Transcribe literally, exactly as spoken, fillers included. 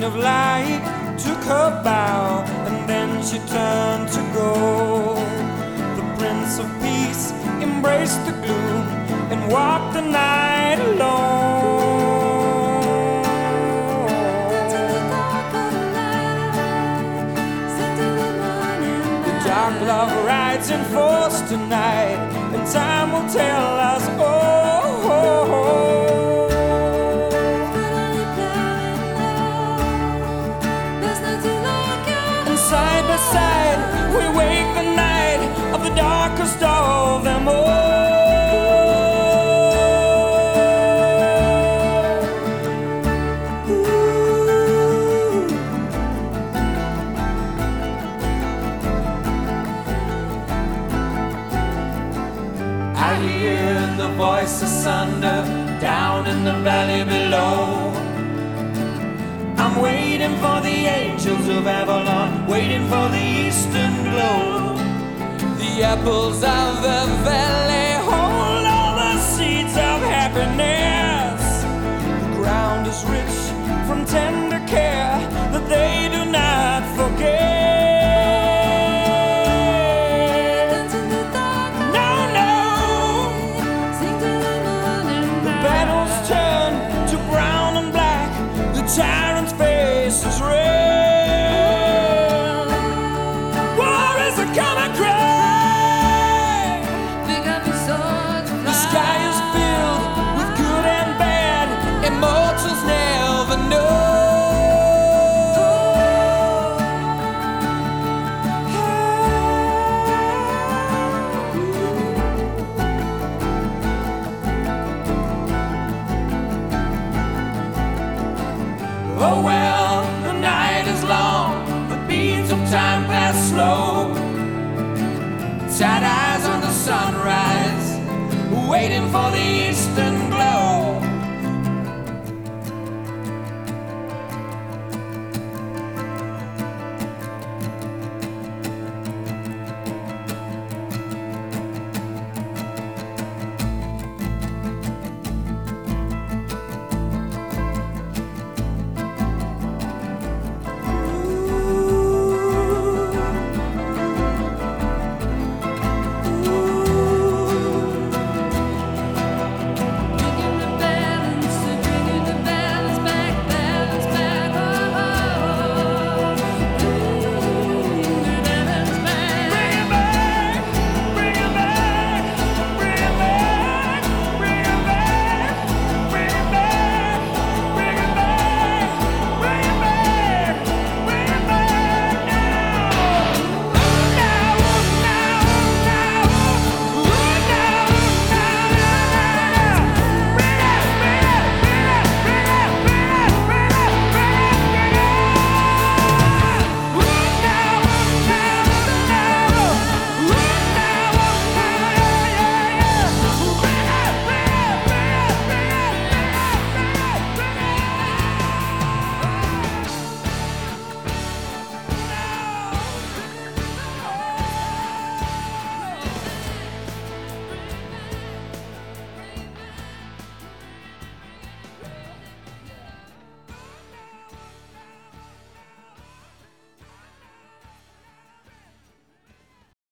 of light took her bow, and then she turned to go. The Prince of Peace embraced the gloom and walked the night alone. The dark love rides in force tonight, and time will tell us, oh, oh, oh. Side by side, we wake the night of the darkest of them all. Ooh. I hear the voice of thunder down in the valley below. I'm waiting for the angels of Avalon, waiting for the eastern glow. The apples of the valley hold all the seeds of happiness. The ground is rich from tender care that they do not forget. No, no, the battles turn to brown and black. The tyrant's face is red. War is a common cry. Pick up your swords and The sky is filled with good and bad. Immortals never know. Oh well, the night is long, the beats of time pass slow. Sad eyes on the sunrise, waiting for the eastern